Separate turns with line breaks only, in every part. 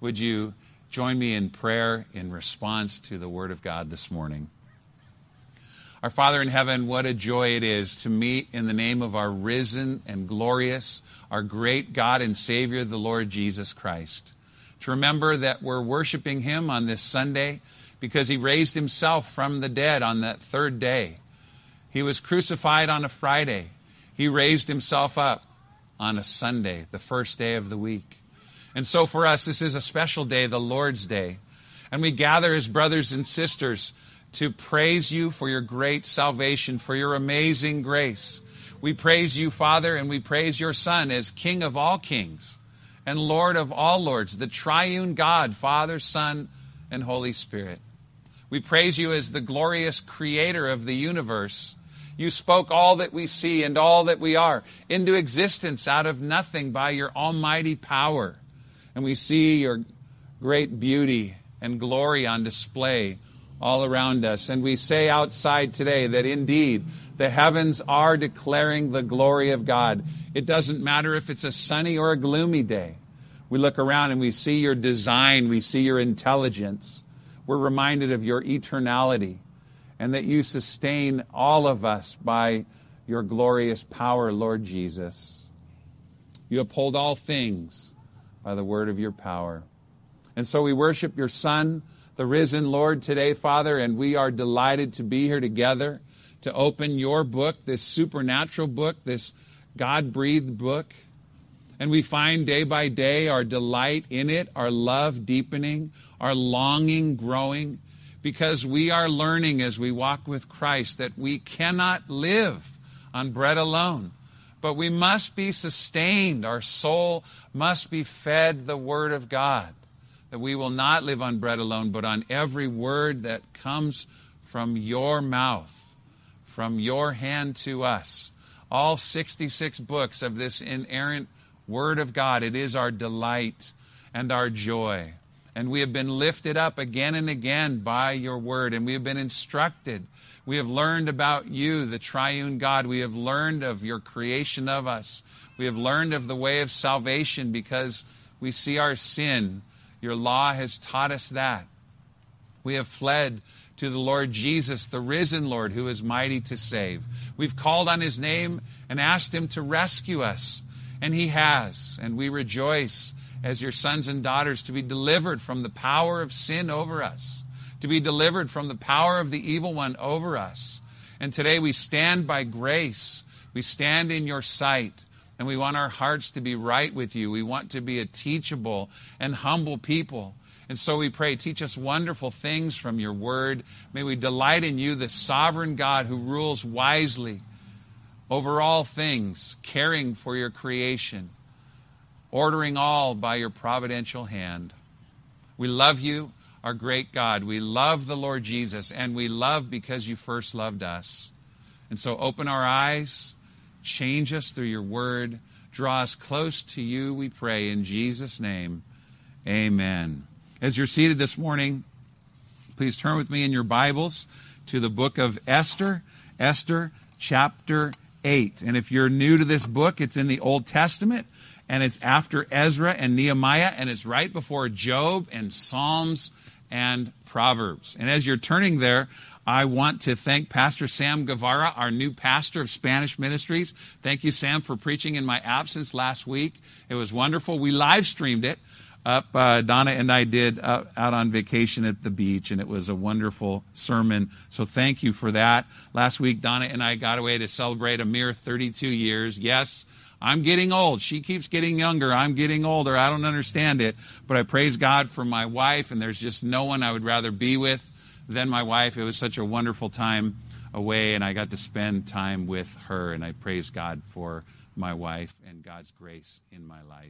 Would you join me in prayer in response to the Word of God this morning? Our Father in heaven, what a joy it is to meet in the name of our risen and glorious, our great God and Savior, the Lord Jesus Christ. To remember that we're worshiping Him on this Sunday because He raised Himself from the dead on that third day. He was crucified on a Friday. He raised Himself up on a Sunday, the first day of the week. And so for us, this is a special day, the Lord's Day. And we gather as brothers and sisters to praise You for Your great salvation, for Your amazing grace. We praise You, Father, and we praise Your Son as King of all kings and Lord of all lords, the triune God, Father, Son, and Holy Spirit. We praise You as the glorious creator of the universe. You spoke all that we see and all that we are into existence out of nothing by Your almighty power. And we see Your great beauty and glory on display all around us. And we say outside today that indeed the heavens are declaring the glory of God. It doesn't matter if it's a sunny or a gloomy day. We look around and we see Your design, we see Your intelligence. We're reminded of Your eternality and that You sustain all of us by Your glorious power, Lord Jesus. You uphold all things by the word of Your power. And so we worship Your Son, the risen Lord, today, Father, and we are delighted to be here together to open Your book, this supernatural book, this God-breathed book. And we find day by day our delight in it, our love deepening, our longing growing, because we are learning as we walk with Christ that we cannot live on bread alone, but we must be sustained. Our soul must be fed the Word of God, that we will not live on bread alone, but on every word that comes from Your mouth, from Your hand to us. All 66 books of this inerrant Word of God, it is our delight and our joy. And we have been lifted up again and again by Your Word, and we have been instructed. We have learned about You, the triune God. We have learned of Your creation of us. We have learned of the way of salvation because we see our sin. Your law has taught us that. We have fled to the Lord Jesus, the risen Lord, who is mighty to save. We've called on His name and asked Him to rescue us, and He has. And we rejoice as Your sons and daughters to be delivered from the power of sin over us, to be delivered from the power of the evil one over us. And today we stand by grace. We stand in Your sight, and we want our hearts to be right with You. We want to be a teachable and humble people. And so we pray, teach us wonderful things from Your Word. May we delight in You, the sovereign God who rules wisely over all things, caring for Your creation, ordering all by Your providential hand. We love You, our great God. We love the Lord Jesus, and we love because You first loved us. And so open our eyes, change us through Your Word, draw us close to You, we pray, in Jesus' name. Amen. As you're seated this morning, please turn with me in your Bibles to the book of Esther, Esther chapter 8. And if you're new to this book, it's in the Old Testament, and it's after Ezra and Nehemiah, and it's right before Job and Psalms and Proverbs. And as you're turning there, I want to thank Pastor Sam Guevara, our new pastor of Spanish Ministries. Thank you, Sam, for preaching in my absence last week. It was wonderful. We live streamed it up. Donna and I did out on vacation at the beach, and it was a wonderful sermon. So thank you for that. Last week, Donna and I got away to celebrate a mere 32 years. Yes, I'm getting old. She keeps getting younger. I'm getting older. I don't understand it. But I praise God for my wife, and there's just no one I would rather be with than my wife. It was such a wonderful time away, and I got to spend time with her, and I praise God for my wife and God's grace in my life.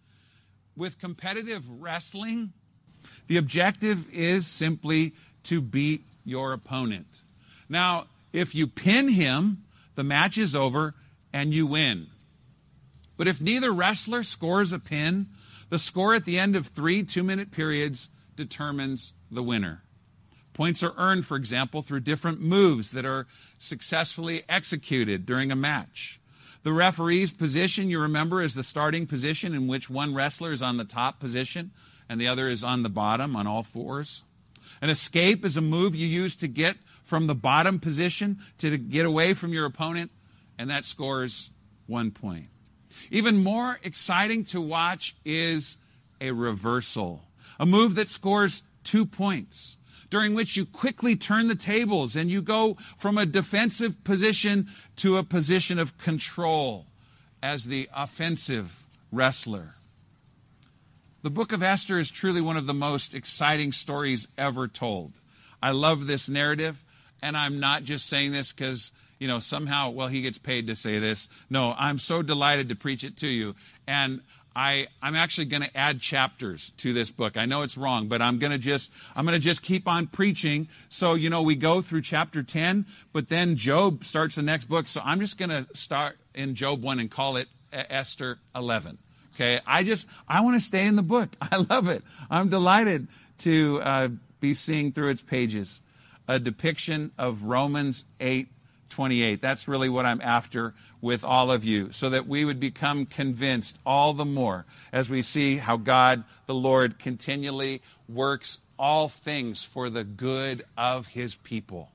With competitive wrestling, the objective is simply to beat your opponent. Now, if you pin him, the match is over and you win. But if neither wrestler scores a pin, the score at the end of 3 2-minute periods determines the winner. Points are earned, for example, through different moves that are successfully executed during a match. The referee's position, you remember, is the starting position in which one wrestler is on the top position and the other is on the bottom, on all fours. An escape is a move you use to get from the bottom position to get away from your opponent, and that scores 1 point. Even more exciting to watch is a reversal, a move that scores 2 points, during which you quickly turn the tables and you go from a defensive position to a position of control as the offensive wrestler. The book of Esther is truly one of the most exciting stories ever told. I love this narrative, and I'm not just saying this because, somehow, he gets paid to say this. No, I'm so delighted to preach it to you. And I'm actually going to add chapters to this book. I know it's wrong, but I'm going to just keep on preaching. So, we go through chapter 10, but then Job starts the next book. So I'm just going to start in Job 1 and call it Esther 11. Okay, I want to stay in the book. I love it. I'm delighted to be seeing through its pages a depiction of Romans 8:28. That's really what I'm after with all of you, so that we would become convinced all the more as we see how God, the Lord, continually works all things for the good of his people.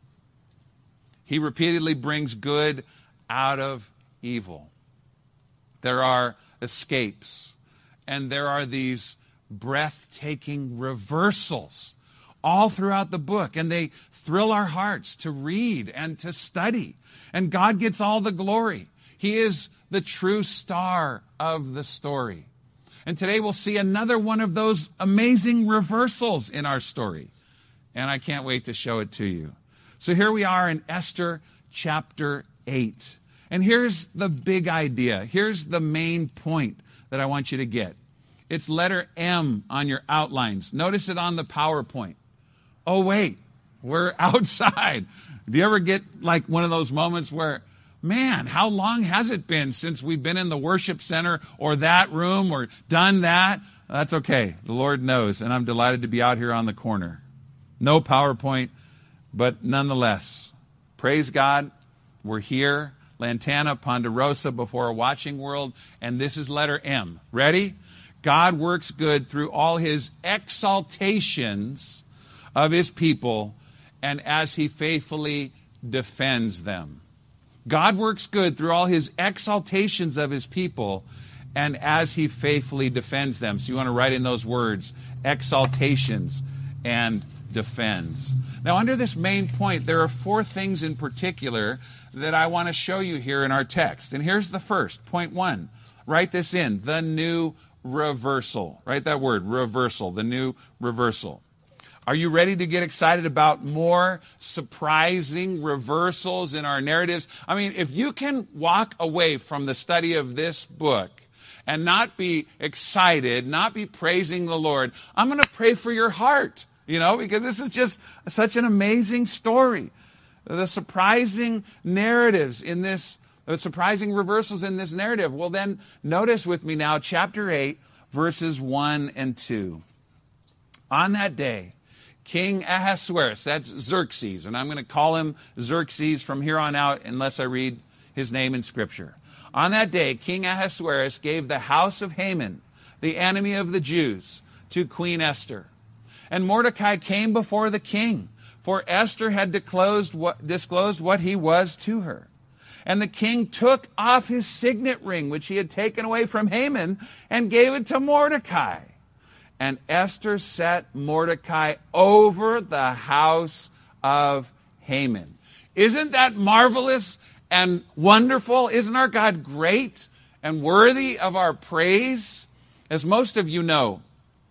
He repeatedly brings good out of evil. There are escapes, and there are these breathtaking reversals all throughout the book, and they thrill our hearts to read and to study, and God gets all the glory. He is the true star of the story. And today we'll see another one of those amazing reversals in our story, and I can't wait to show it to you. So here we are in Esther chapter 8. And here's the big idea. Here's the main point that I want you to get. It's letter M on your outlines. Notice it on the PowerPoint. Oh, wait, we're outside. Do you ever get like one of those moments where, man, how long has it been since we've been in the worship center or that room or done that? That's okay. The Lord knows, and I'm delighted to be out here on the corner. No PowerPoint, but nonetheless, praise God, we're here. Lantana, Ponderosa, before a watching world, and this is letter M. Ready? God works good through all his exaltations of his people, and as he faithfully defends them. God works good through all his exaltations of his people, and as he faithfully defends them. So you want to write in those words, exaltations and defends. Now, under this main point, there are 4 things in particular that I want to show you here in our text. And here's the first, point 1. Write this in, the new reversal. Write that word, reversal, the new reversal. Are you ready to get excited about more surprising reversals in our narratives? I mean, if you can walk away from the study of this book and not be excited, not be praising the Lord, I'm going to pray for your heart, because this is just such an amazing story. The surprising narratives in this, the surprising reversals in this narrative. Well, then notice with me now, chapter 8, verses 1 and 2. On that day, King Ahasuerus, that's Xerxes, and I'm going to call him Xerxes from here on out unless I read his name in Scripture. On that day, King Ahasuerus gave the house of Haman, the enemy of the Jews, to Queen Esther. And Mordecai came before the king, for Esther had disclosed what he was to her. And the king took off his signet ring, which he had taken away from Haman, and gave it to Mordecai. And Esther set Mordecai over the house of Haman. Isn't that marvelous and wonderful? Isn't our God great and worthy of our praise? As most of you know,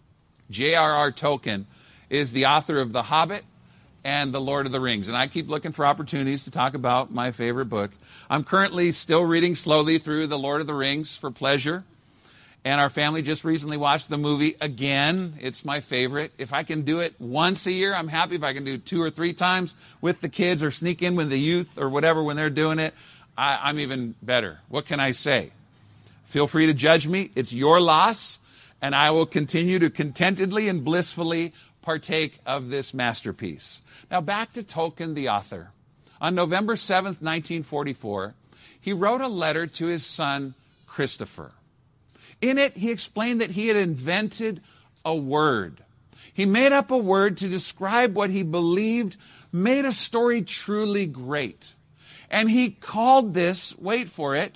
J.R.R. Tolkien is the author of The Hobbit and The Lord of the Rings. And I keep looking for opportunities to talk about my favorite book. I'm currently still reading slowly through The Lord of the Rings for pleasure. And our family just recently watched the movie again. It's my favorite. If I can do it once a year, I'm happy. If I can do 2 or 3 times with the kids or sneak in with the youth or whatever when they're doing it, I'm even better. What can I say? Feel free to judge me. It's your loss. And I will continue to contentedly and blissfully partake of this masterpiece. Now back to Tolkien, the author. On November 7th, 1944, he wrote a letter to his son, Christopher. In it, he explained that he had invented a word. He made up a word to describe what he believed made a story truly great. And he called this, wait for it,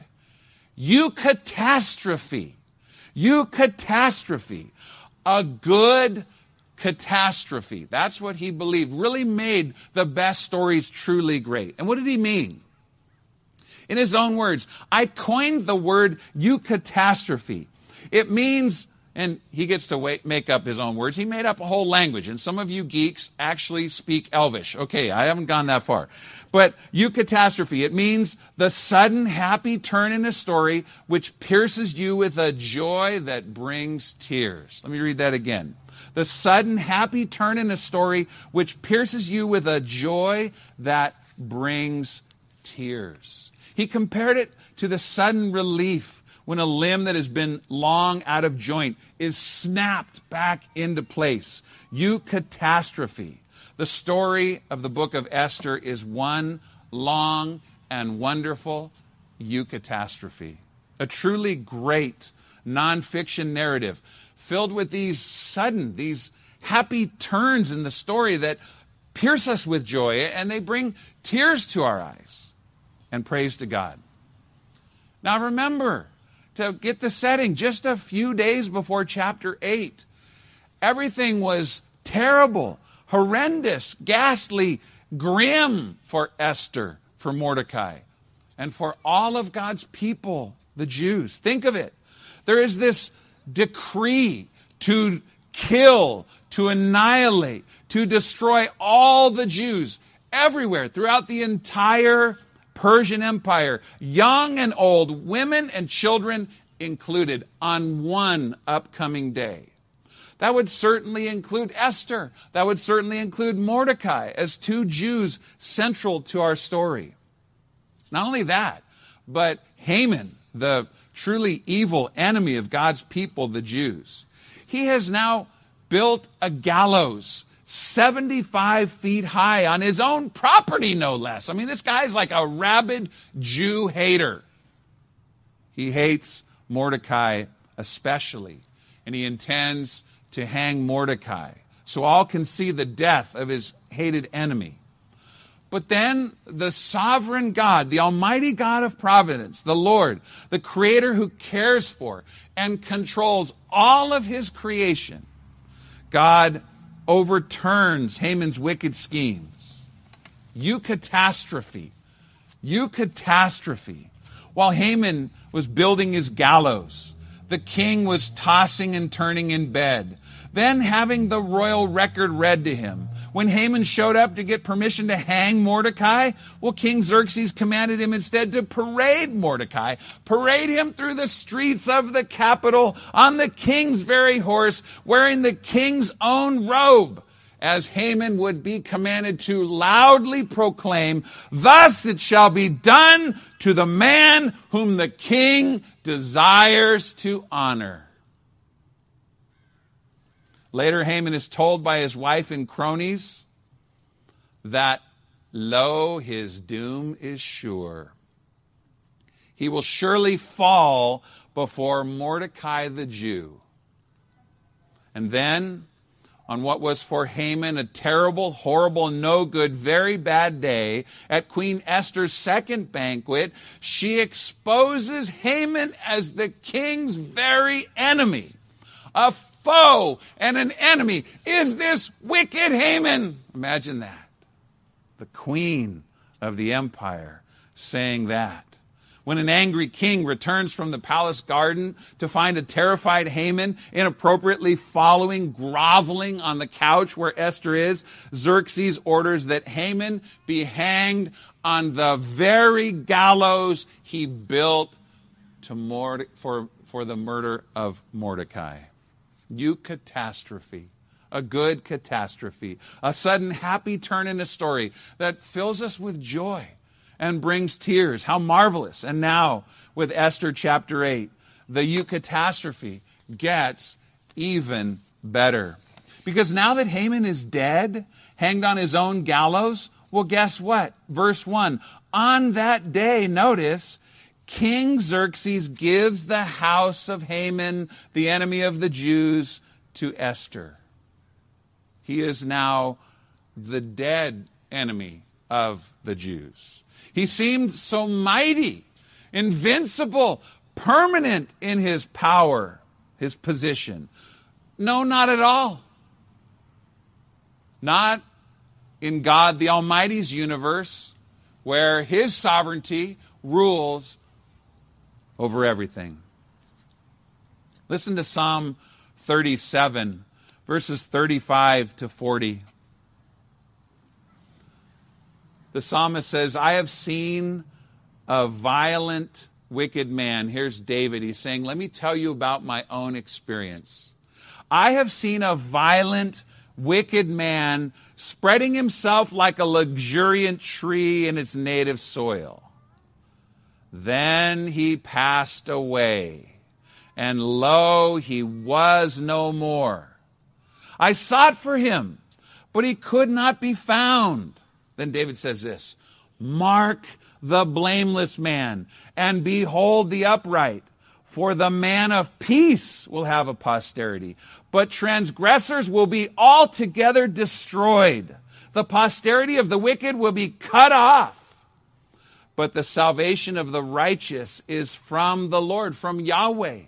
eucatastrophe. Eucatastrophe. A good catastrophe. That's what he believed really made the best stories truly great. And what did he mean? In his own words, I coined the word eucatastrophe. It means, and he gets to make up his own words, he made up a whole language. And some of you geeks actually speak Elvish. Okay, I haven't gone that far. But eucatastrophe, it means the sudden happy turn in a story which pierces you with a joy that brings tears. Let me read that again. The sudden happy turn in a story which pierces you with a joy that brings tears. He compared it to the sudden relief when a limb that has been long out of joint is snapped back into place. Eucatastrophe. The story of the book of Esther is one long and wonderful eucatastrophe. A truly great nonfiction narrative filled with these happy turns in the story that pierce us with joy and they bring tears to our eyes. And praise to God. Now remember, to get the setting, just a few days before chapter 8, everything was terrible, horrendous, ghastly, grim for Esther, for Mordecai, and for all of God's people, the Jews. Think of it. There is this decree to kill, to annihilate, to destroy all the Jews everywhere throughout the entire Persian Empire, young and old, women and children included, on one upcoming day. That would certainly include Esther. That would certainly include Mordecai as two Jews central to our story. Not only that, but Haman, the truly evil enemy of God's people, the Jews. He has now built a gallows 75 feet high on his own property, no less. I mean, this guy's like a rabid Jew hater. He hates Mordecai especially, and he intends to hang Mordecai so all can see the death of his hated enemy. But then the sovereign God, the almighty God of providence, the Lord, the creator who cares for and controls all of his creation, God overturns Haman's wicked schemes. Eucatastrophe. Eucatastrophe. While Haman was building his gallows, the king was tossing and turning in bed, then having the royal record read to him. When Haman showed up to get permission to hang Mordecai, well, King Xerxes commanded him instead to parade Mordecai, parade him through the streets of the capital on the king's very horse, wearing the king's own robe, as Haman would be commanded to loudly proclaim, "Thus it shall be done to the man whom the king desires to honor." Later, Haman is told by his wife and cronies that, lo, his doom is sure. He will surely fall before Mordecai the Jew. And then, on what was for Haman a terrible, horrible, no good, very bad day, at Queen Esther's second banquet, she exposes Haman as the king's very enemy. A foe and an enemy is this wicked Haman. Imagine that. The queen of the empire saying that. When an angry king returns from the palace garden to find a terrified Haman inappropriately groveling on the couch where Esther is, Xerxes orders that Haman be hanged on the very gallows he built for the murder of Mordecai. Eucatastrophe. A good catastrophe. A sudden happy turn in a story that fills us with joy and brings tears. How marvelous. And now, with Esther chapter 8, the eucatastrophe gets even better. Because now that Haman is dead, hanged on his own gallows, well, guess what? Verse 1. On that day, notice, King Xerxes gives the house of Haman, the enemy of the Jews, to Esther. He is now the dead enemy of the Jews. He seemed so mighty, invincible, permanent in his power, his position. No, not at all. Not in God the Almighty's universe, where his sovereignty rules over everything. Listen to Psalm 37, verses 35 to 40. The psalmist says, I have seen a violent, wicked man. Here's David. He's saying, let me tell you about my own experience. I have seen a violent, wicked man spreading himself like a luxuriant tree in its native soil. Then he passed away, and lo, he was no more. I sought for him, but he could not be found. Then David says this, mark the blameless man, and behold the upright, for the man of peace will have a posterity, but transgressors will be altogether destroyed. The posterity of the wicked will be cut off. But the salvation of the righteous is from the Lord, from Yahweh.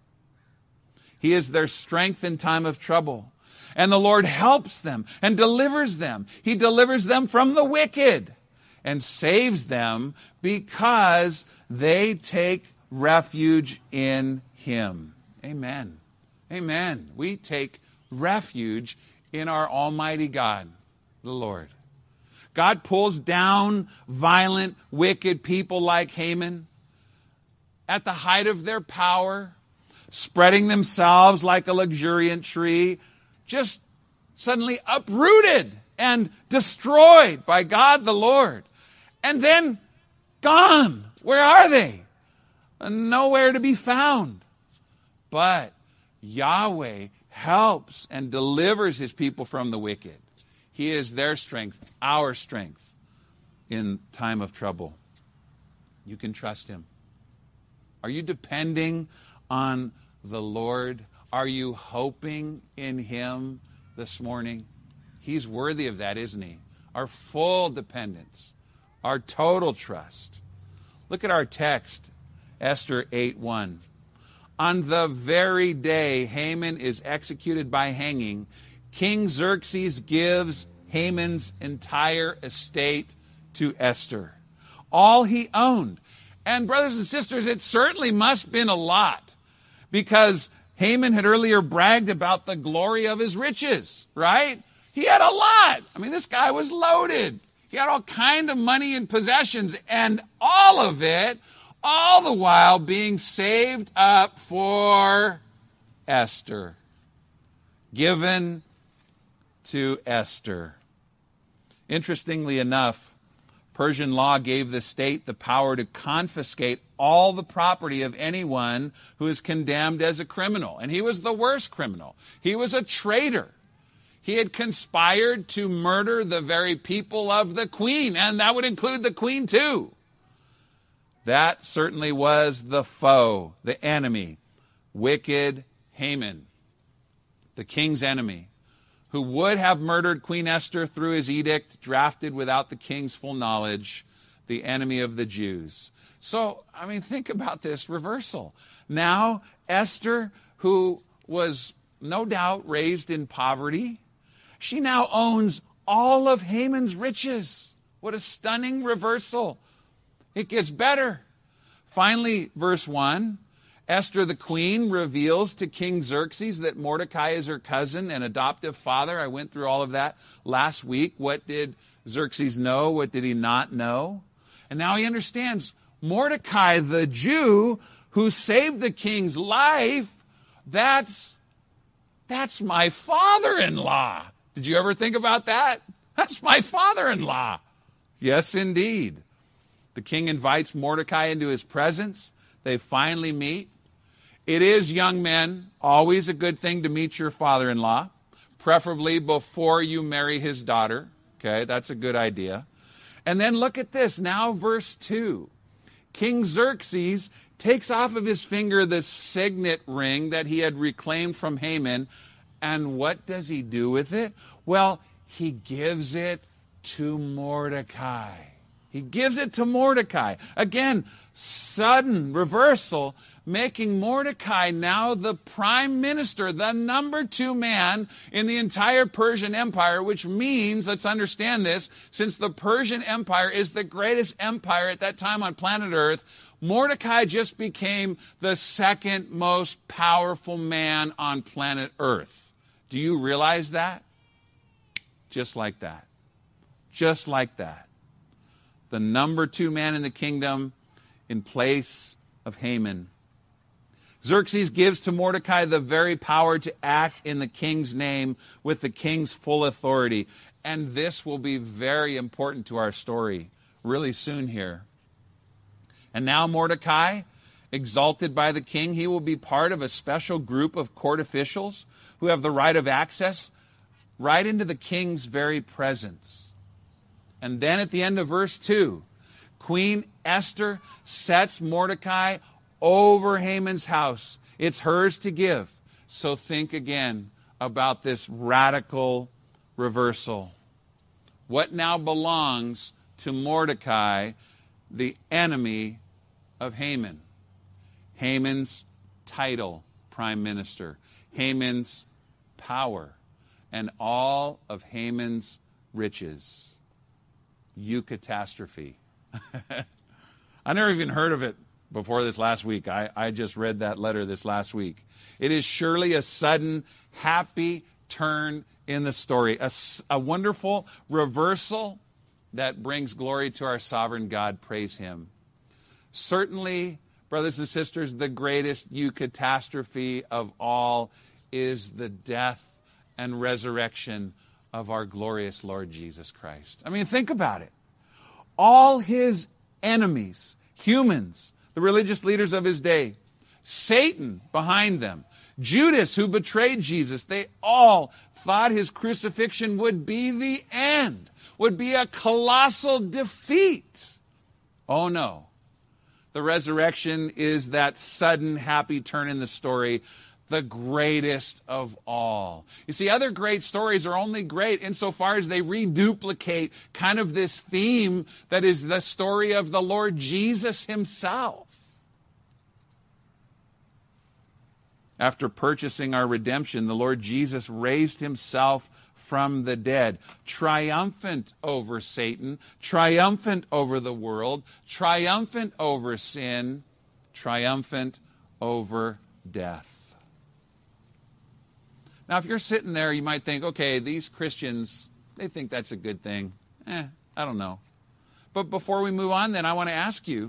He is their strength in time of trouble. And the Lord helps them and delivers them. He delivers them from the wicked and saves them because they take refuge in him. Amen. Amen. We take refuge in our Almighty God, the Lord. God pulls down violent, wicked people like Haman at the height of their power, spreading themselves like a luxuriant tree, just suddenly uprooted and destroyed by God the Lord. And then gone. Where are they? Nowhere to be found. But Yahweh helps and delivers his people from the wicked. He is their strength, our strength in time of trouble. You can trust him. Are you depending on the Lord? Are you hoping in him this morning? He's worthy of that, isn't he? Our full dependence, our total trust. Look at our text, Esther 8:1. On the very day Haman is executed by hanging, King Xerxes gives Haman's entire estate to Esther. All he owned. And brothers and sisters, it certainly must have been a lot, because Haman had earlier bragged about the glory of his riches, right? He had a lot. I mean, this guy was loaded. He had all kind of money and possessions, and all of it, all the while being saved up for Esther. Given to Esther. Interestingly enough, Persian law gave the state the power to confiscate all the property of anyone who is condemned as a criminal. And he was the worst criminal. He was a traitor. He had conspired to murder the very people of the queen, and that would include the queen too. That certainly was the foe, the enemy, wicked Haman, the king's enemy, who would have murdered Queen Esther through his edict, drafted without the king's full knowledge, the enemy of the Jews. So, I mean, think about this reversal. Now, Esther, who was no doubt raised in poverty, she now owns all of Haman's riches. What a stunning reversal. It gets better. Finally, verse 1, Esther the queen reveals to King Xerxes that Mordecai is her cousin and adoptive father. I went through all of that last week. What did Xerxes know? What did he not know? And now he understands Mordecai, the Jew who saved the king's life, that's my father-in-law. Did you ever think about that? That's my father-in-law. Yes, indeed. The king invites Mordecai into his presence. They finally meet. It is, young men, always a good thing to meet your father-in-law, preferably before you marry his daughter. Okay, that's a good idea. And then look at this. Now verse 2. King Xerxes takes off of his finger the signet ring that he had reclaimed from Haman And what does he do with it? Well, he gives it to Mordecai. He gives it to Mordecai. Again, sudden reversal, making Mordecai now the prime minister, the number 2 man in the entire Persian Empire, which means, let's understand this, since the Persian Empire is the greatest empire at that time on planet Earth, Mordecai just became the second most powerful man on planet Earth. Do you realize that? Just like that. Just like that. The number 2 man in the kingdom in place of Haman. Xerxes gives to Mordecai the very power to act in the king's name with the king's full authority. And this will be very important to our story really soon here. And now Mordecai, exalted by the king, he will be part of a special group of court officials who have the right of access right into the king's very presence. And then at the end of verse 2, Queen Esther sets Mordecai over Haman's house. It's hers to give. So think again about this radical reversal. What now belongs to Mordecai, the enemy of Haman? Haman's title, prime minister. Haman's power. And all of Haman's riches. Eucatastrophe. I never even heard of it before this last week. I just read that letter this last week. It is surely a sudden, happy turn in the story. A wonderful reversal that brings glory to our sovereign God. Praise him. Certainly, brothers and sisters, the greatest eucatastrophe of all is the death and resurrection of our glorious Lord Jesus Christ. I mean, think about it. All his enemies, humans, the religious leaders of his day, Satan behind them, Judas who betrayed Jesus, they all thought his crucifixion would be the end, would be a colossal defeat. Oh no. The resurrection is that sudden happy turn in the story, the greatest of all. You see, other great stories are only great insofar as they reduplicate kind of this theme that is the story of the Lord Jesus himself. After purchasing our redemption, the Lord Jesus raised himself from the dead, triumphant over Satan, triumphant over the world, triumphant over sin, triumphant over death. Now, if you're sitting there, you might think, okay, these Christians, they think that's a good thing. I don't know. But before we move on, then, I want to ask you,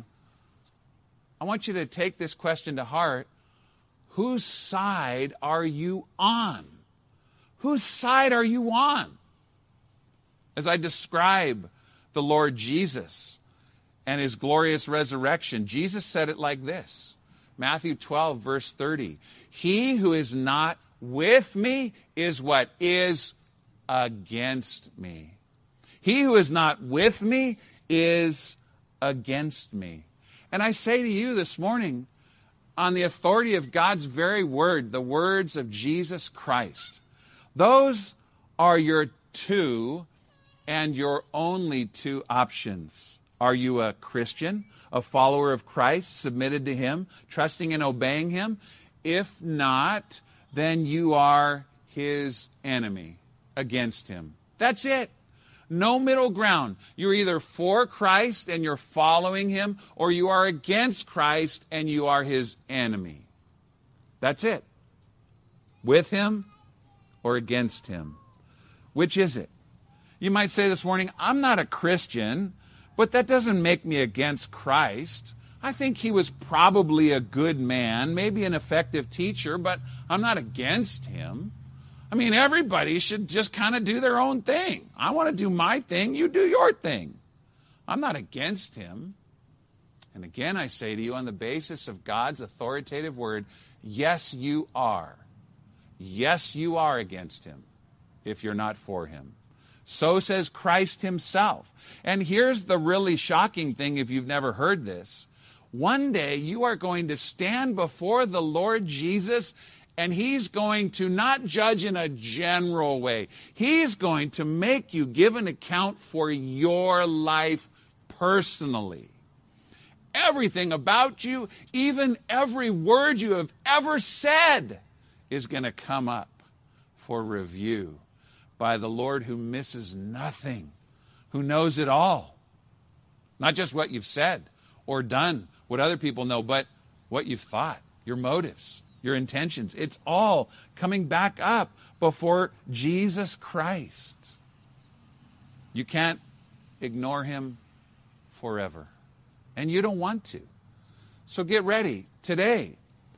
I want you to take this question to heart. Whose side are you on? Whose side are you on? As I describe the Lord Jesus and his glorious resurrection, Jesus said it like this. Matthew 12, verse 30. He who is not with me is what? Is against me. He who is not with me is against me. And I say to you this morning, on the authority of God's very word, the words of Jesus Christ, those are your 2 and your only 2 options. Are you a Christian, a follower of Christ, submitted to him, trusting and obeying him? If not, then you are his enemy, against him. That's it. No middle ground. You're either for Christ and you're following him, or you are against Christ and you are his enemy. That's it. With him or against him. Which is it? You might say this morning, I'm not a Christian, but that doesn't make me against Christ. I think he was probably a good man, maybe an effective teacher, but I'm not against him. I mean, everybody should just kind of do their own thing. I want to do my thing, you do your thing. I'm not against him. And again, I say to you, on the basis of God's authoritative word, yes, you are. Yes, you are against him if you're not for him. So says Christ himself. And here's the really shocking thing if you've never heard this. One day you are going to stand before the Lord Jesus And he's going to not judge in a general way. He's going to make you give an account for your life personally. Everything about you, even every word you have ever said, is going to come up for review by the Lord who misses nothing, who knows it all. Not just what you've said or done, what other people know, but what you've thought, your motives, your intentions. It's all coming back up before Jesus Christ. You can't ignore him forever. And you don't want to. So get ready today.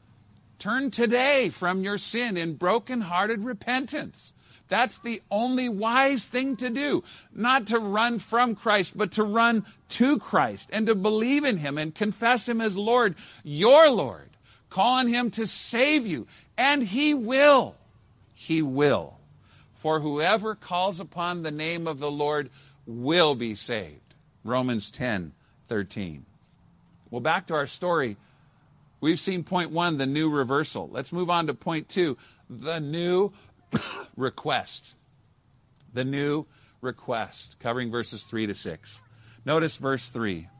Turn today from your sin in broken-hearted repentance. That's the only wise thing to do. Not to run from Christ, but to run to Christ and to believe in him and confess him as Lord, your Lord. Call on him to save you. And he will. He will. For whoever calls upon the name of the Lord will be saved. Romans 10:13. Well, back to our story. We've seen point 1, the new reversal. Let's move on to point 2, the new request. The new request, covering verses 3-6. Notice verse 3.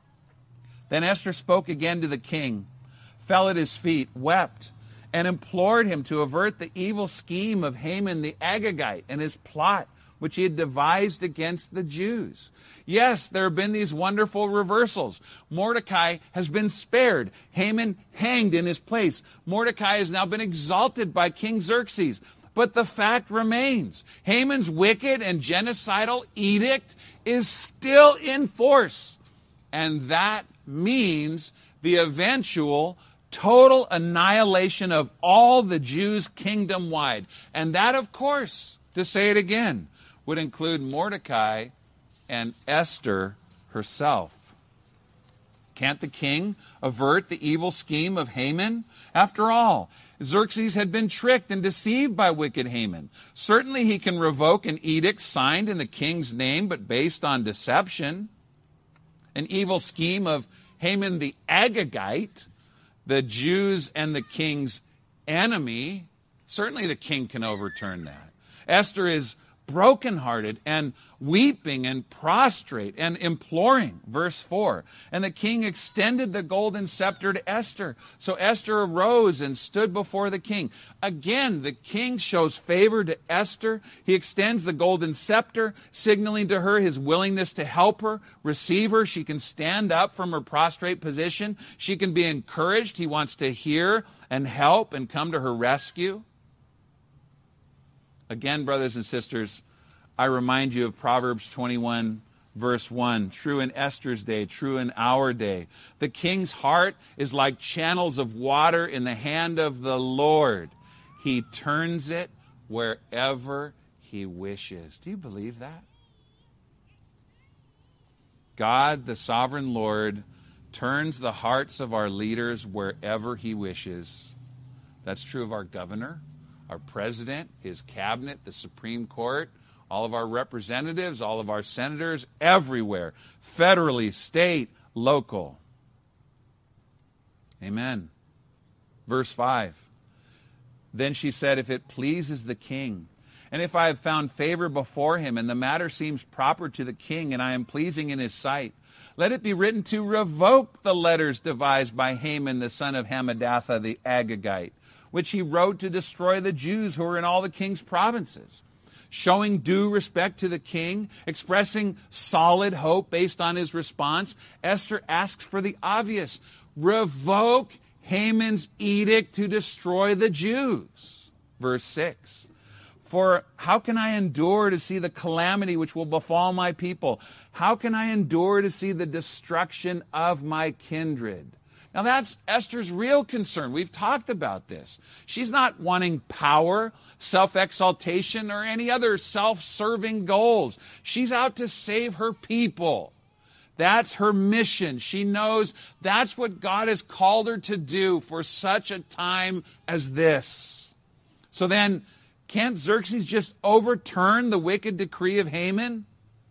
Then Esther spoke again to the king, fell at his feet, wept, and implored him to avert the evil scheme of Haman the Agagite and his plot, which he had devised against the Jews. Yes, there have been these wonderful reversals. Mordecai has been spared. Haman hanged in his place. Mordecai has now been exalted by King Xerxes. But the fact remains, Haman's wicked and genocidal edict is still in force. And that means the eventual total annihilation of all the Jews kingdom-wide. And that, of course, to say it again, would include Mordecai and Esther herself. Can't the king avert the evil scheme of Haman? After all, Xerxes had been tricked and deceived by wicked Haman. Certainly he can revoke an edict signed in the king's name, but based on deception. An evil scheme of Haman the Agagite, the Jews and the king's enemy. Certainly the king can overturn that. Esther is brokenhearted and weeping and prostrate and imploring. Verse 4. And the king extended the golden scepter to Esther. So Esther arose and stood before the king. Again, the king shows favor to Esther. He extends the golden scepter, signaling to her his willingness to help her, receive her. She can stand up from her prostrate position. She can be encouraged. He wants to hear and help and come to her rescue. Again, brothers and sisters, I remind you of Proverbs 21, verse 1. True in Esther's day, true in our day. The king's heart is like channels of water in the hand of the Lord. He turns it wherever he wishes. Do you believe that? God, the sovereign Lord, turns the hearts of our leaders wherever he wishes. That's true of our governor, our president, his cabinet, the Supreme Court, all of our representatives, all of our senators, everywhere, federally, state, local. Amen. Verse 5. Then she said, if it pleases the king, and if I have found favor before him, and the matter seems proper to the king, and I am pleasing in his sight, let it be written to revoke the letters devised by Haman, the son of Hammedatha, the Agagite, which he wrote to destroy the Jews who were in all the king's provinces. Showing due respect to the king, expressing solid hope based on his response, Esther asks for the obvious. Revoke Haman's edict to destroy the Jews. Verse 6. For how can I endure to see the calamity which will befall my people? How can I endure to see the destruction of my kindred? Now that's Esther's real concern. We've talked about this. She's not wanting power, self-exaltation, or any other self-serving goals. She's out to save her people. That's her mission. She knows that's what God has called her to do for such a time as this. So then, can't Xerxes just overturn the wicked decree of Haman?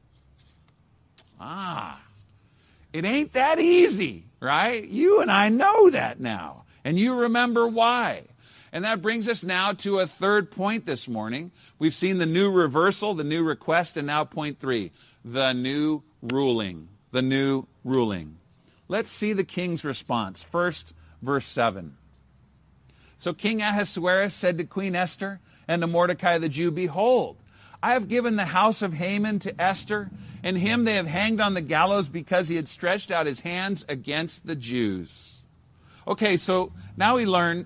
It ain't that easy, right? You and I know that now. And you remember why. And that brings us now to a third point this morning. We've seen the new reversal, the new request, and now point 3, the new ruling. The new ruling. Let's see the king's response. First, verse 7. So King Ahasuerus said to Queen Esther and to Mordecai the Jew, behold, I have given the house of Haman to Esther, and him they have hanged on the gallows because he had stretched out his hands against the Jews. Okay, so now we learn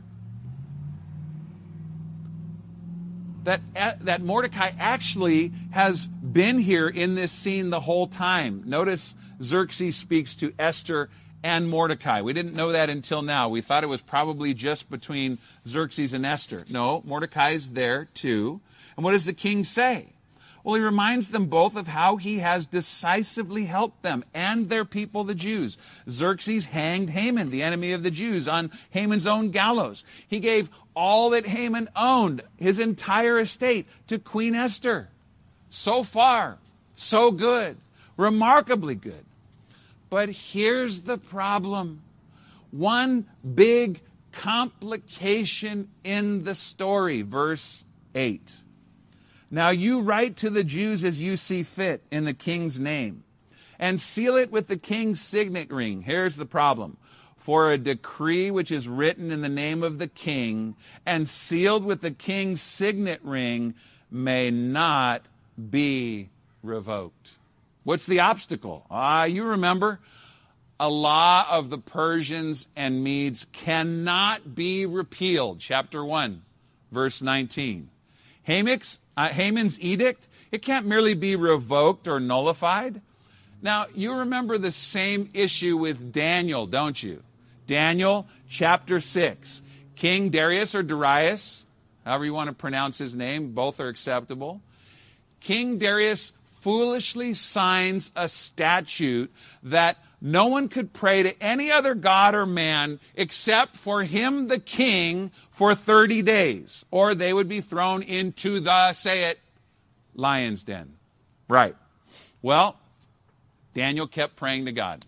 that Mordecai actually has been here in this scene the whole time. Notice Xerxes speaks to Esther and Mordecai. We didn't know that until now. We thought it was probably just between Xerxes and Esther. No, Mordecai is there too. And what does the king say? Well, he reminds them both of how he has decisively helped them and their people, the Jews. Xerxes hanged Haman, the enemy of the Jews, on Haman's own gallows. He gave all that Haman owned, his entire estate, to Queen Esther. So far, so good, remarkably good. But here's the problem. One big complication in the story, verse 8. Now you write to the Jews as you see fit in the king's name, and seal it with the king's signet ring. Here's the problem. For a decree which is written in the name of the king and sealed with the king's signet ring may not be revoked. What's the obstacle? You remember, a law of the Persians and Medes cannot be repealed. Chapter 1, verse 19. Haman's edict, it can't merely be revoked or nullified. Now, you remember the same issue with Daniel, don't you? Daniel, chapter 6. King Darius or Darius, however you want to pronounce his name, both are acceptable. King Darius foolishly signs a statute that no one could pray to any other god or man except for him, the king, for 30 days. Or they would be thrown into the, say it, lion's den. Right. Well, Daniel kept praying to God.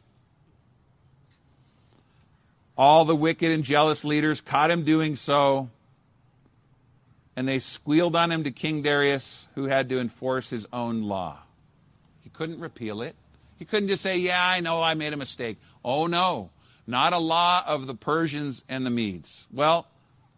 All the wicked and jealous leaders caught him doing so, and they squealed on him to King Darius, who had to enforce his own law. He couldn't repeal it. He couldn't just say, yeah, I know I made a mistake. Oh, no, not a law of the Persians and the Medes. Well,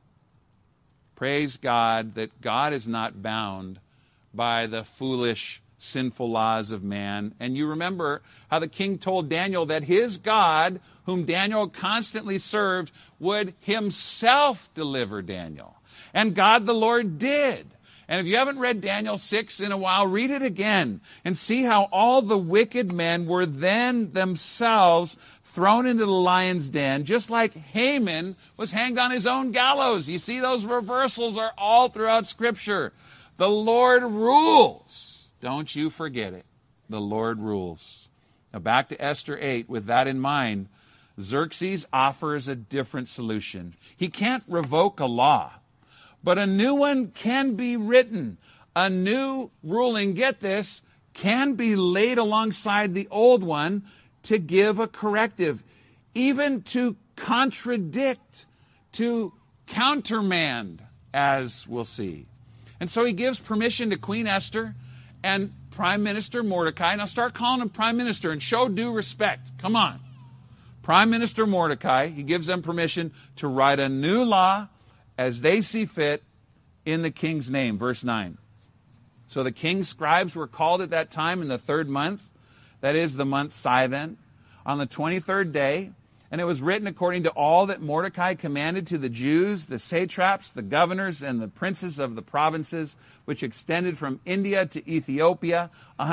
praise God that God is not bound by the foolish, sinful laws of man. And you remember how the king told Daniel that his God, whom Daniel constantly served, would himself deliver Daniel. And God the Lord did. And if you haven't read Daniel 6 in a while, read it again and see how all the wicked men were then themselves thrown into the lion's den, just like Haman was hanged on his own gallows. You see, those reversals are all throughout Scripture. The Lord rules. Don't you forget it. The Lord rules. Now back to Esther 8. With that in mind, Xerxes offers a different solution. He can't revoke a law, but a new one can be written. A new ruling, get this, can be laid alongside the old one to give a corrective, even to contradict, to countermand, as we'll see. And so he gives permission to Queen Esther and Prime Minister Mordecai. Now start calling him Prime Minister and show due respect. Come on. Prime Minister Mordecai, he gives them permission to write a new law as they see fit in the king's name. Verse 9. So the king's scribes were called at that time in the 3rd month, that is the month Sivan, on the 23rd day. And it was written according to all that Mordecai commanded to the Jews, the satraps, the governors, and the princes of the provinces, which extended from India to Ethiopia,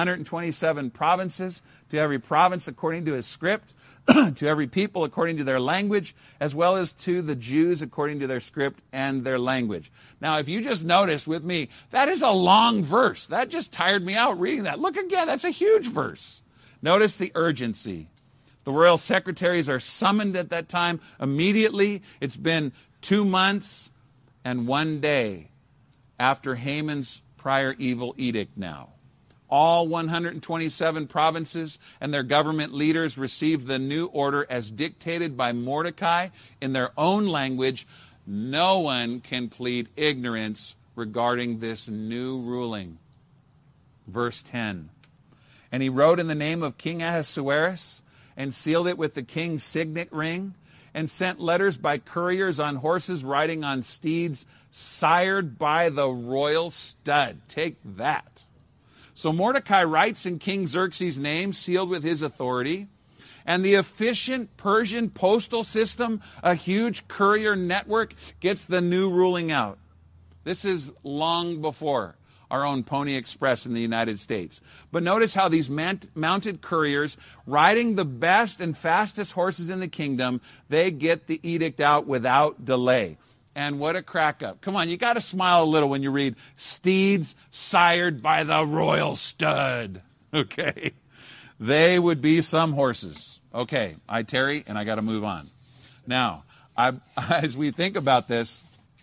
127 provinces, to every province according to his script, to every people according to their language, as well as to the Jews according to their script and their language. Now, if you just notice with me, that is a long verse. That just tired me out reading that. Look again, that's a huge verse. Notice the urgency. The royal secretaries are summoned at that time immediately. It's been 2 months and 1 day after Haman's prior evil edict now. All 127 provinces and their government leaders received the new order as dictated by Mordecai in their own language, No one can plead ignorance regarding this new ruling. Verse 10. And he wrote in the name of King Ahasuerus, and sealed it with the king's signet ring, and sent letters by couriers on horses riding on steeds, sired by the royal stud. Take that. So Mordecai writes in King Xerxes' name, sealed with his authority, and the efficient Persian postal system, a huge courier network, gets the new ruling out. This is long before our own Pony Express in the United States. But notice how these mounted couriers, riding the best and fastest horses in the kingdom, they get the edict out without delay. And what a crack up. Come on, you got to smile a little when you read, steeds sired by the royal stud. Okay. They would be some horses. Okay, I tarry, and I got to move on. Now, as we think about this,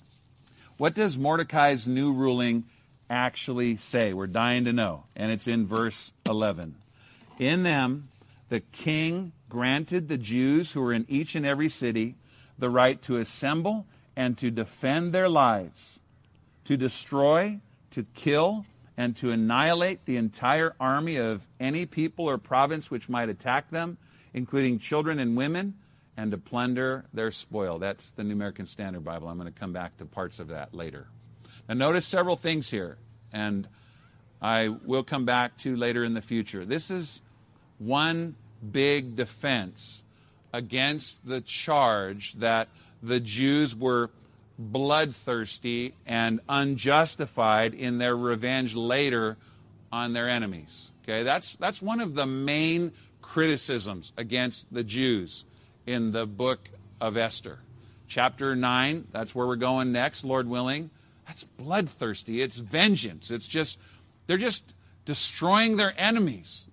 what does Mordecai's new ruling actually say? We're dying to know. And it's in verse 11. In them, the king granted the Jews who were in each and every city the right to assemble and to defend their lives, to destroy, to kill, and to annihilate the entire army of any people or province which might attack them, including children and women, and to plunder their spoil. That's the New American Standard Bible. I'm going to come back to parts of that later. Now notice several things here, and I will come back to later in the future. This is one big defense against the charge that the Jews were bloodthirsty and unjustified in their revenge later on their enemies. Okay, that's one of the main criticisms against the Jews in the book of Esther. Chapter 9, that's where we're going next, Lord willing. That's bloodthirsty. It's vengeance. It's just, they're just destroying their enemies.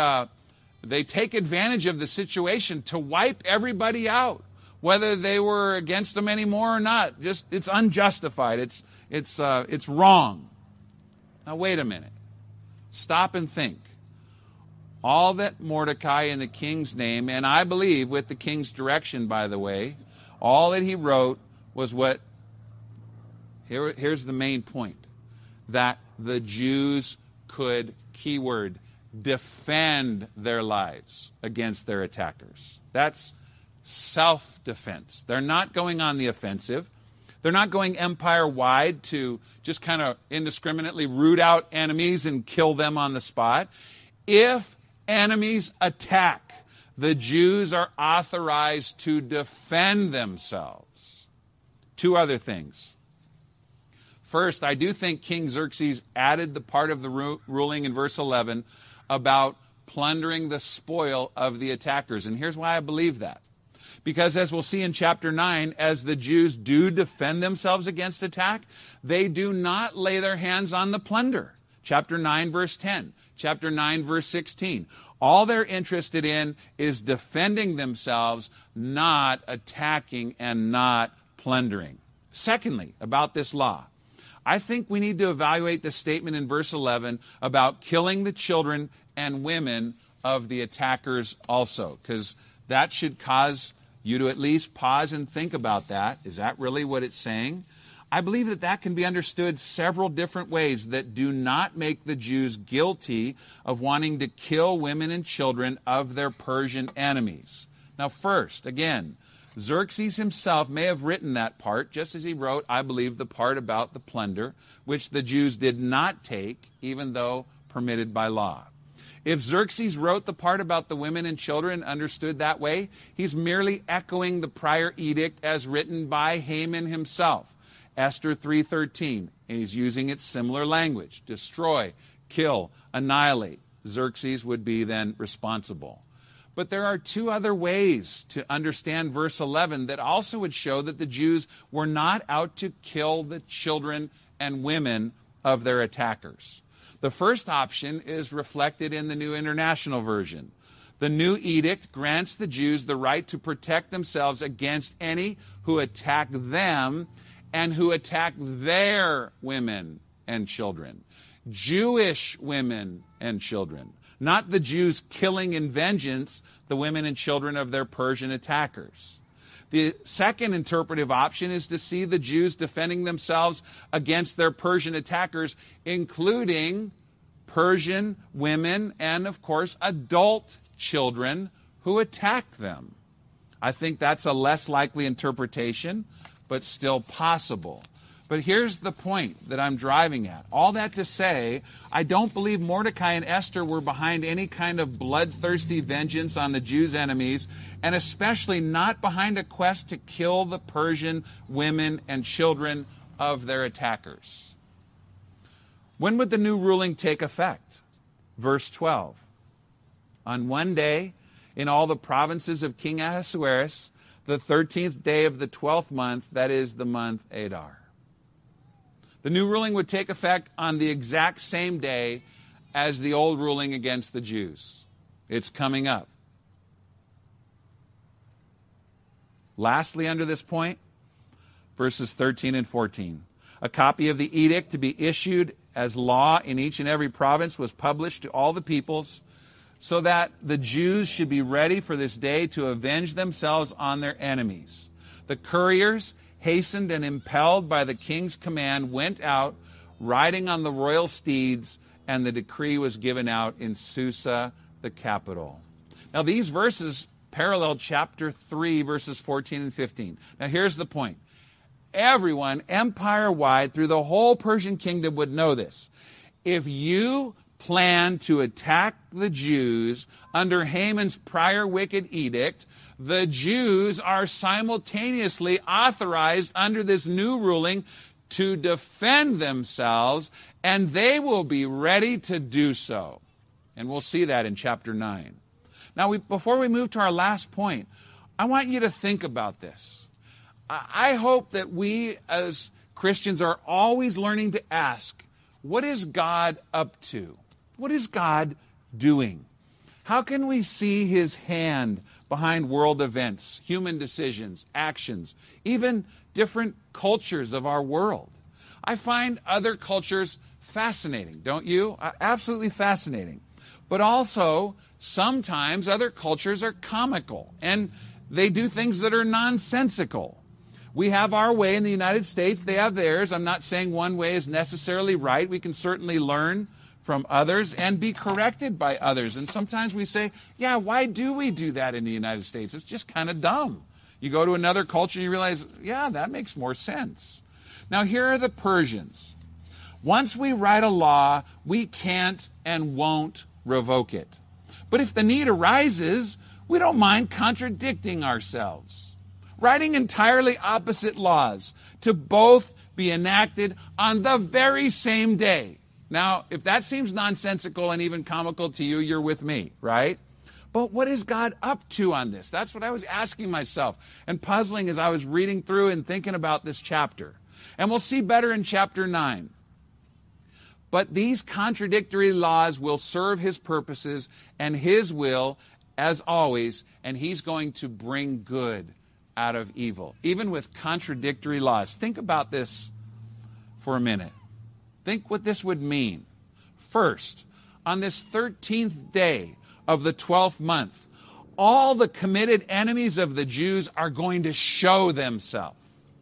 They take advantage of the situation to wipe everybody out, whether they were against them anymore or not. Just, it's unjustified. It's wrong. Now wait a minute. Stop and think. All that Mordecai in the king's name, and I believe with the king's direction, by the way, all that he wrote was what, here's the main point, that the Jews could, keyword, defend their lives against their attackers. That's self-defense. They're not going on the offensive. They're not going empire-wide to just kind of indiscriminately root out enemies and kill them on the spot. If enemies attack, the Jews are authorized to defend themselves. Two other things. First, I do think King Xerxes added the part of the ruling in verse 11 about plundering the spoil of the attackers. And here's why I believe that. Because as we'll see in chapter 9, as the Jews do defend themselves against attack, they do not lay their hands on the plunder. Chapter 9, verse 10. Chapter 9, verse 16. All they're interested in is defending themselves, not attacking and not plundering. Secondly, about this law, I think we need to evaluate the statement in verse 11 about killing the children and women of the attackers also, because that should cause you to at least pause and think about that. Is that really what it's saying? I believe that that can be understood several different ways that do not make the Jews guilty of wanting to kill women and children of their Persian enemies. Now first, again, Xerxes himself may have written that part, just as he wrote, I believe, the part about the plunder, which the Jews did not take, even though permitted by law. If Xerxes wrote the part about the women and children understood that way, he's merely echoing the prior edict as written by Haman himself. Esther 3:13, and he's using its similar language. Destroy, kill, annihilate. Xerxes would be then responsible. But there are two other ways to understand verse 11 that also would show that the Jews were not out to kill the children and women of their attackers. The first option is reflected in the New International Version. The new edict grants the Jews the right to protect themselves against any who attack them and who attack their women and children. Jewish women and children. Not the Jews killing in vengeance the women and children of their Persian attackers. The second interpretive option is to see the Jews defending themselves against their Persian attackers, including Persian women and, of course, adult children who attack them. I think that's a less likely interpretation, but still possible. But here's the point that I'm driving at. All that to say, I don't believe Mordecai and Esther were behind any kind of bloodthirsty vengeance on the Jews' enemies, and especially not behind a quest to kill the Persian women and children of their attackers. When would the new ruling take effect? Verse 12. On one day, in all the provinces of King Ahasuerus, the 13th day of the 12th month, that is the month Adar. The new ruling would take effect on the exact same day as the old ruling against the Jews. It's coming up. Lastly, under this point, verses 13 and 14. A copy of the edict to be issued as law in each and every province was published to all the peoples, so that the Jews should be ready for this day to avenge themselves on their enemies. The couriers, hastened and impelled by the king's command, went out, riding on the royal steeds, and the decree was given out in Susa, the capital. Now, these verses parallel chapter 3, verses 14 and 15. Now, here's the point. Everyone, empire-wide, through the whole Persian kingdom would know this. If you plan to attack the Jews under Haman's prior wicked edict, the Jews are simultaneously authorized under this new ruling to defend themselves, and they will be ready to do so. And we'll see that in chapter 9. Now, before we move to our last point, I want you to think about this. I hope that we as Christians are always learning to ask, what is God up to? What is God doing? How can we see his hand behind world events, human decisions, actions, even different cultures of our world? I find other cultures fascinating, don't you? Absolutely fascinating. But also, sometimes other cultures are comical, and they do things that are nonsensical. We have our way in the United States. They have theirs. I'm not saying one way is necessarily right. We can certainly learn from others and be corrected by others. And sometimes we say, yeah, why do we do that in the United States? It's just kind of dumb. You go to another culture and you realize, yeah, that makes more sense. Now, here are the Persians. Once we write a law, we can't and won't revoke it. But if the need arises, we don't mind contradicting ourselves, writing entirely opposite laws to both be enacted on the very same day. Now, if that seems nonsensical and even comical to you, you're with me, right? But what is God up to on this? That's what I was asking myself and puzzling as I was reading through and thinking about this chapter. And we'll see better in chapter 9. But these contradictory laws will serve his purposes and his will, as always, and he's going to bring good out of evil, even with contradictory laws. Think about this for a minute. Think what this would mean. First, on this 13th day of the 12th month, all the committed enemies of the Jews are going to show themselves.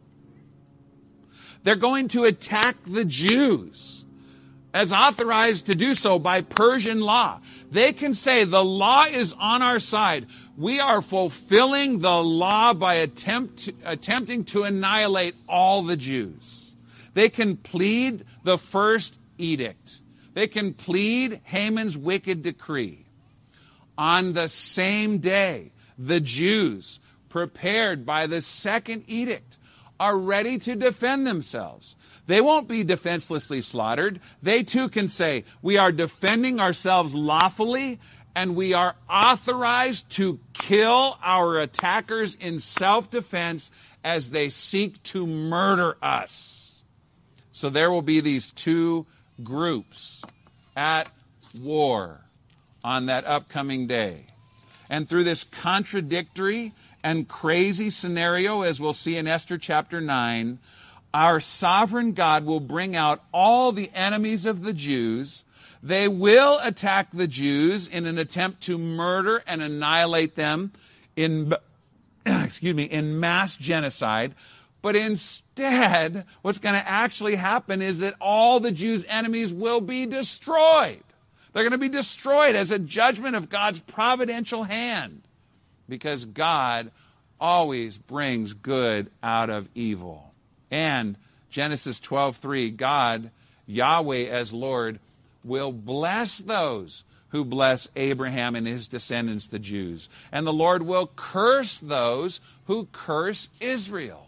They're going to attack the Jews as authorized to do so by Persian law. They can say the law is on our side. We are fulfilling the law by attempting to annihilate all the Jews. They can plead the first edict. They can plead Haman's wicked decree. On the same day, the Jews, prepared by the second edict, are ready to defend themselves. They won't be defenselessly slaughtered. They too can say, we are defending ourselves lawfully, and we are authorized to kill our attackers in self-defense as they seek to murder us. So there will be these two groups at war on that upcoming day. And through this contradictory and crazy scenario, as we'll see in Esther chapter 9, our sovereign God will bring out all the enemies of the Jews. They will attack the Jews in an attempt to murder and annihilate them in in mass genocide. But instead, what's going to actually happen is that all the Jews' enemies will be destroyed. They're going to be destroyed as a judgment of God's providential hand, because God always brings good out of evil. And Genesis 12:3, God, Yahweh as Lord, will bless those who bless Abraham and his descendants, the Jews. And the Lord will curse those who curse Israel.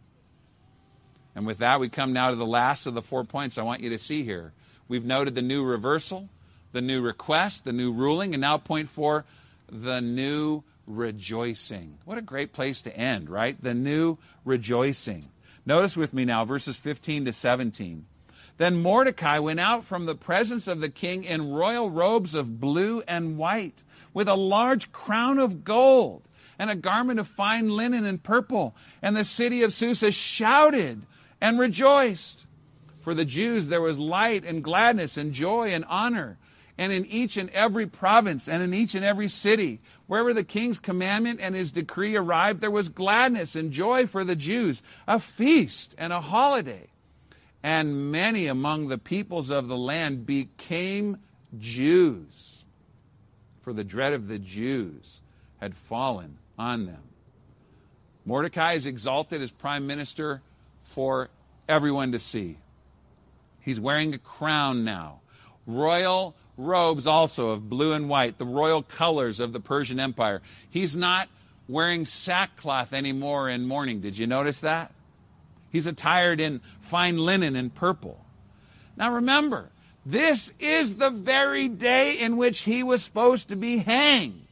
And with that, we come now to the last of the 4 points I want you to see here. We've noted the new reversal, the new request, the new ruling, and now point 4, the new rejoicing. What a great place to end, right? The new rejoicing. Notice with me now, verses 15 to 17. Then Mordecai went out from the presence of the king in royal robes of blue and white, with a large crown of gold and a garment of fine linen and purple. And the city of Susa shouted and rejoiced. For the Jews there was light and gladness and joy and honor. And in each and every province and in each and every city, wherever the king's commandment and his decree arrived, there was gladness and joy for the Jews, a feast and a holiday. And many among the peoples of the land became Jews, for the dread of the Jews had fallen on them. Mordecai is exalted as prime minister for everyone to see. He's wearing a crown now. Royal robes also of blue and white, the royal colors of the Persian Empire. He's not wearing sackcloth anymore in mourning. Did you notice that? He's attired in fine linen and purple. Now remember, this is the very day in which he was supposed to be hanged.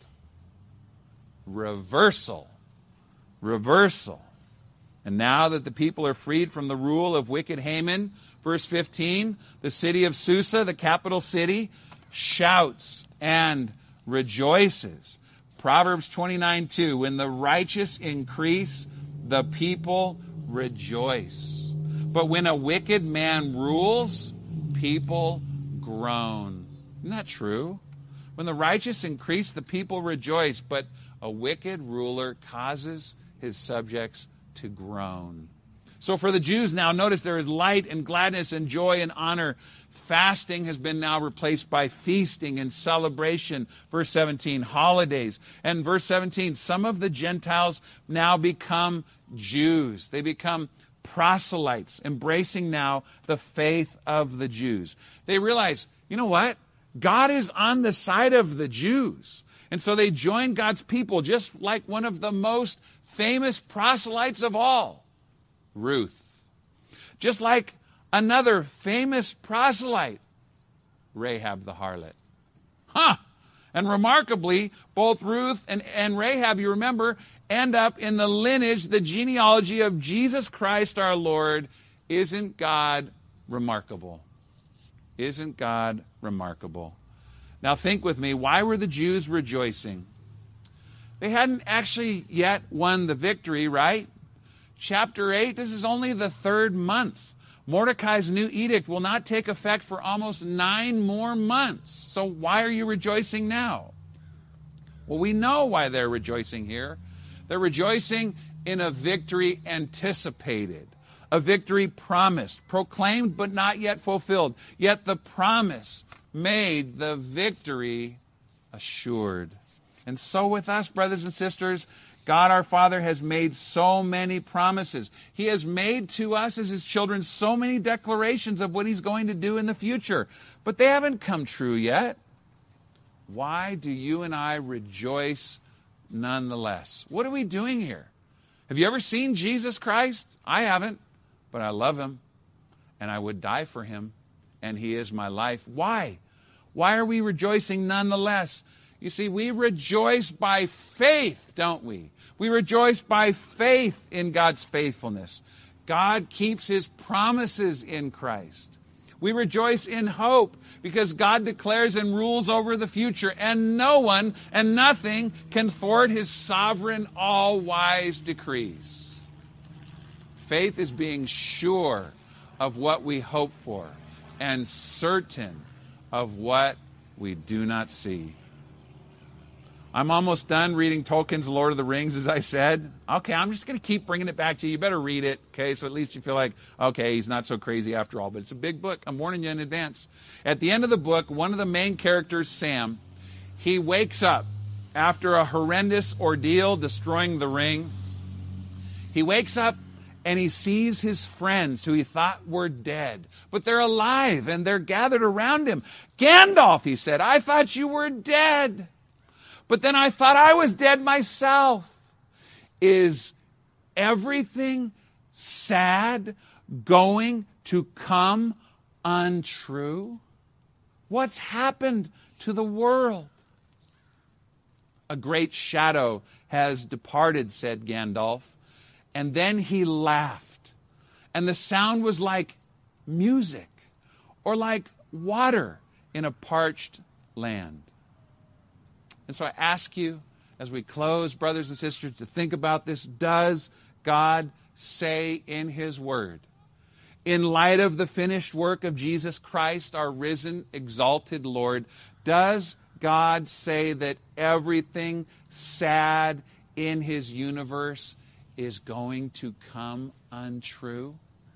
Reversal. Reversal. And now that the people are freed from the rule of wicked Haman, verse 15, the city of Susa, the capital city, shouts and rejoices. Proverbs 29:2, when the righteous increase, the people rejoice. But when a wicked man rules, people groan. Isn't that true? When the righteous increase, the people rejoice, but a wicked ruler causes his subjects to groan. So for the Jews now, notice there is light and gladness and joy and honor. Fasting has been now replaced by feasting and celebration. Verse 17, holidays. And verse 17, some of the Gentiles now become Jews. They become proselytes, embracing now the faith of the Jews. They realize, you know what? God is on the side of the Jews. And so they join God's people, just like one of the most famous proselytes of all, Ruth. Just like another famous proselyte, Rahab the harlot. And remarkably, both Ruth and Rahab, you remember, end up in the lineage, the genealogy of Jesus Christ our Lord. Isn't God remarkable? Isn't God remarkable? Now think with me, why were the Jews rejoicing? They hadn't actually yet won the victory, right? Chapter 8, this is only the 3rd month. Mordecai's new edict will not take effect for almost 9 more months. So why are you rejoicing now? Well, we know why they're rejoicing here. They're rejoicing in a victory anticipated, a victory promised, proclaimed but not yet fulfilled. Yet the promise made the victory assured. And so with us, brothers and sisters, God our Father has made so many promises. He has made to us as His children so many declarations of what He's going to do in the future. But they haven't come true yet. Why do you and I rejoice nonetheless? What are we doing here? Have you ever seen Jesus Christ? I haven't, but I love Him, and I would die for Him, and He is my life. Why? Why are we rejoicing nonetheless? You see, we rejoice by faith, don't we? We rejoice by faith in God's faithfulness. God keeps His promises in Christ. We rejoice in hope because God declares and rules over the future, and no one and nothing can thwart His sovereign, all-wise decrees. Faith is being sure of what we hope for and certain of what we do not see. I'm almost done reading Tolkien's Lord of the Rings, as I said. Okay, I'm just going to keep bringing it back to you. You better read it, okay, so at least you feel like, okay, he's not so crazy after all. But it's a big book. I'm warning you in advance. At the end of the book, one of the main characters, Sam, he wakes up after a horrendous ordeal destroying the ring. He wakes up and he sees his friends who he thought were dead, but they're alive and they're gathered around him. Gandalf, he said, I thought you were dead, but then I thought I was dead myself. Is everything sad going to come untrue? What's happened to the world? A great shadow has departed, said Gandalf. And then he laughed. And the sound was like music or like water in a parched land. And so I ask you, as we close, brothers and sisters, to think about this. Does God say in His Word, in light of the finished work of Jesus Christ, our risen, exalted Lord, does God say that everything sad in His universe is going to come untrue?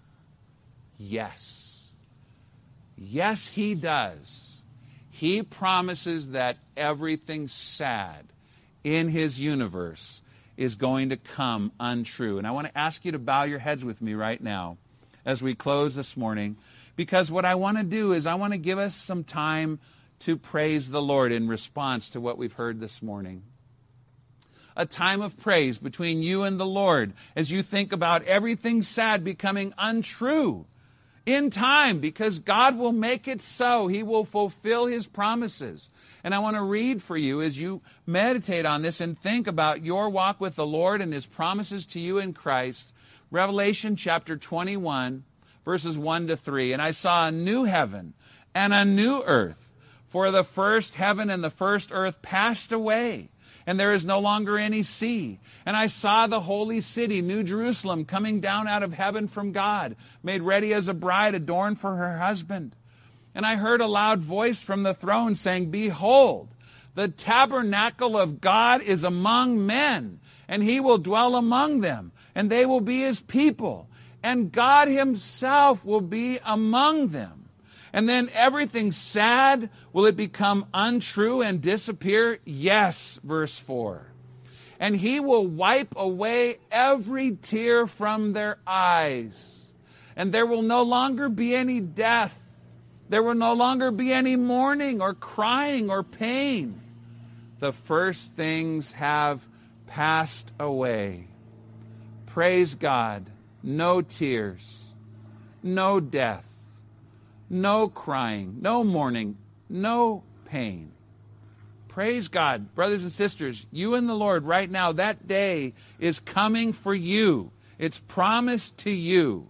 Yes. Yes, He does. He promises that everything sad in His universe is going to come untrue. And I want to ask you to bow your heads with me right now as we close this morning, because what I want to do is I want to give us some time to praise the Lord in response to what we've heard this morning. A time of praise between you and the Lord as you think about everything sad becoming untrue in time, because God will make it so. He will fulfill His promises. And I want to read for you as you meditate on this and think about your walk with the Lord and His promises to you in Christ. Revelation chapter 21, verses 1 to 3. And I saw a new heaven and a new earth, for the first heaven and the first earth passed away, and there is no longer any sea. And I saw the holy city, New Jerusalem, coming down out of heaven from God, made ready as a bride adorned for her husband. And I heard a loud voice from the throne saying, Behold, the tabernacle of God is among men, and He will dwell among them, and they will be His people, and God Himself will be among them. And then everything sad, will it become untrue and disappear? Yes, verse 4. And He will wipe away every tear from their eyes. And there will no longer be any death. There will no longer be any mourning or crying or pain. The first things have passed away. Praise God. No tears, no death, no crying, no mourning, no pain. Praise God. Brothers and sisters, you and the Lord right now, that day is coming for you. It's promised to you.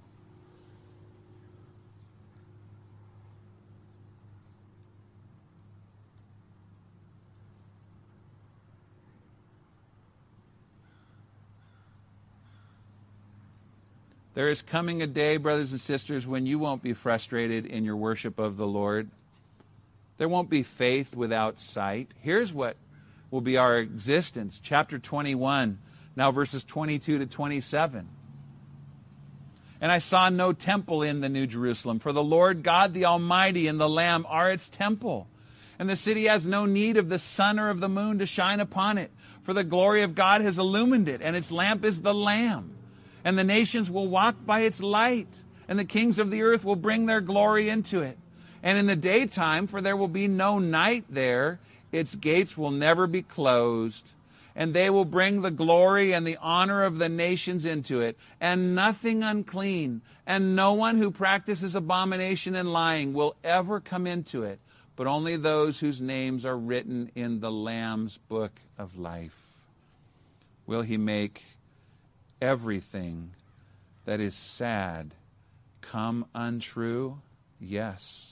There is coming a day, brothers and sisters, when you won't be frustrated in your worship of the Lord. There won't be faith without sight. Here's what will be our existence. Chapter 21, now verses 22 to 27. And I saw no temple in the New Jerusalem, for the Lord God the Almighty and the Lamb are its temple. And the city has no need of the sun or of the moon to shine upon it, for the glory of God has illumined it, and its lamp is the Lamb. And the nations will walk by its light, and the kings of the earth will bring their glory into it. And in the daytime, for there will be no night there, its gates will never be closed. And they will bring the glory and the honor of the nations into it. And nothing unclean, and no one who practices abomination and lying will ever come into it, but only those whose names are written in the Lamb's book of life. Will He make everything that is sad come untrue? Yes.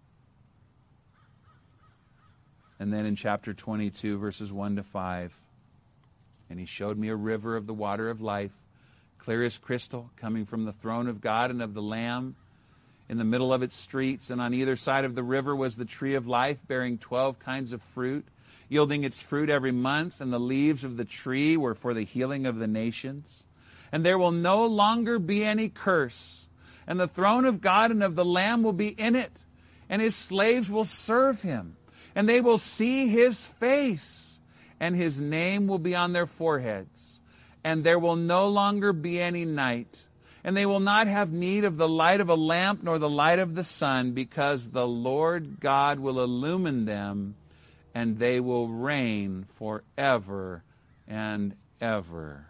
And then in chapter 22, verses 1 to 5, and He showed me a river of the water of life, clear as crystal, coming from the throne of God and of the Lamb. In the middle of its streets and on either side of the river was the tree of life, bearing 12 kinds of fruit, yielding its fruit every month, and the leaves of the tree were for the healing of the nations. And there will no longer be any curse, and the throne of God and of the Lamb will be in it, and his slaves will serve him, and they will see his face, and his name will be on their foreheads. And there will no longer be any night, and they will not have need of the light of a lamp nor the light of the sun, because the Lord God will illumine them, and they will reign forever and ever.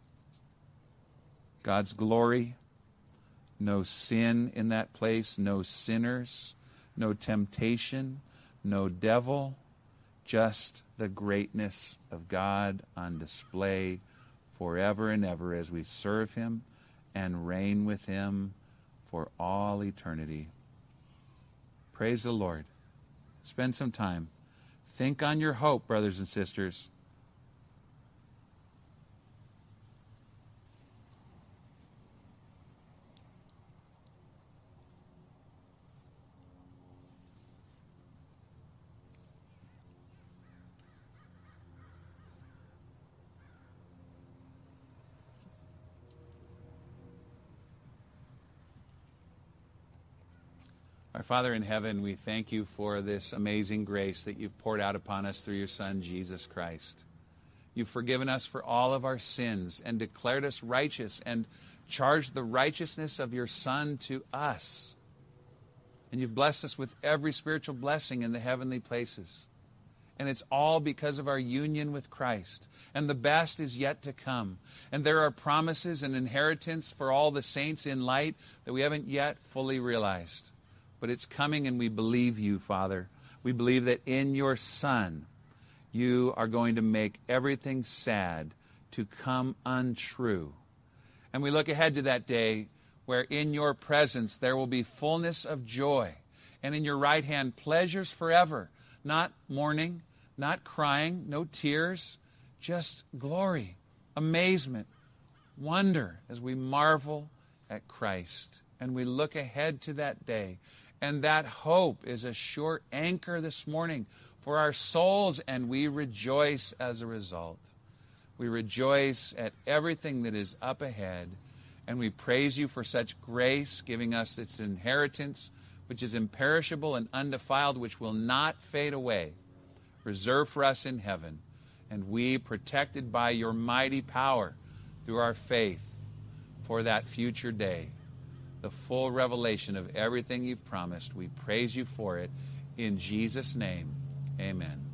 God's glory, no sin in that place, no sinners, no temptation, no devil, just the greatness of God on display forever and ever as we serve him and reign with him for all eternity. Praise the Lord. Spend some time. Think on your hope, brothers and sisters. Our Father in heaven, we thank you for this amazing grace that you've poured out upon us through your Son, Jesus Christ. You've forgiven us for all of our sins and declared us righteous and charged the righteousness of your Son to us. And you've blessed us with every spiritual blessing in the heavenly places. And it's all because of our union with Christ. And the best is yet to come. And there are promises and inheritance for all the saints in light that we haven't yet fully realized. But it's coming, and we believe you, Father. We believe that in your Son, you are going to make everything sad to come untrue. And we look ahead to that day where in your presence there will be fullness of joy, and in your right hand pleasures forever. Not mourning, not crying, no tears, just glory, amazement, wonder as we marvel at Christ. And we look ahead to that day. And that hope is a sure anchor this morning for our souls, and we rejoice as a result. We rejoice at everything that is up ahead, and we praise you for such grace, giving us its inheritance, which is imperishable and undefiled, which will not fade away, reserved for us in heaven, and we protected by your mighty power through our faith for that future day. The full revelation of everything you've promised. We praise you for it. In Jesus' name, amen.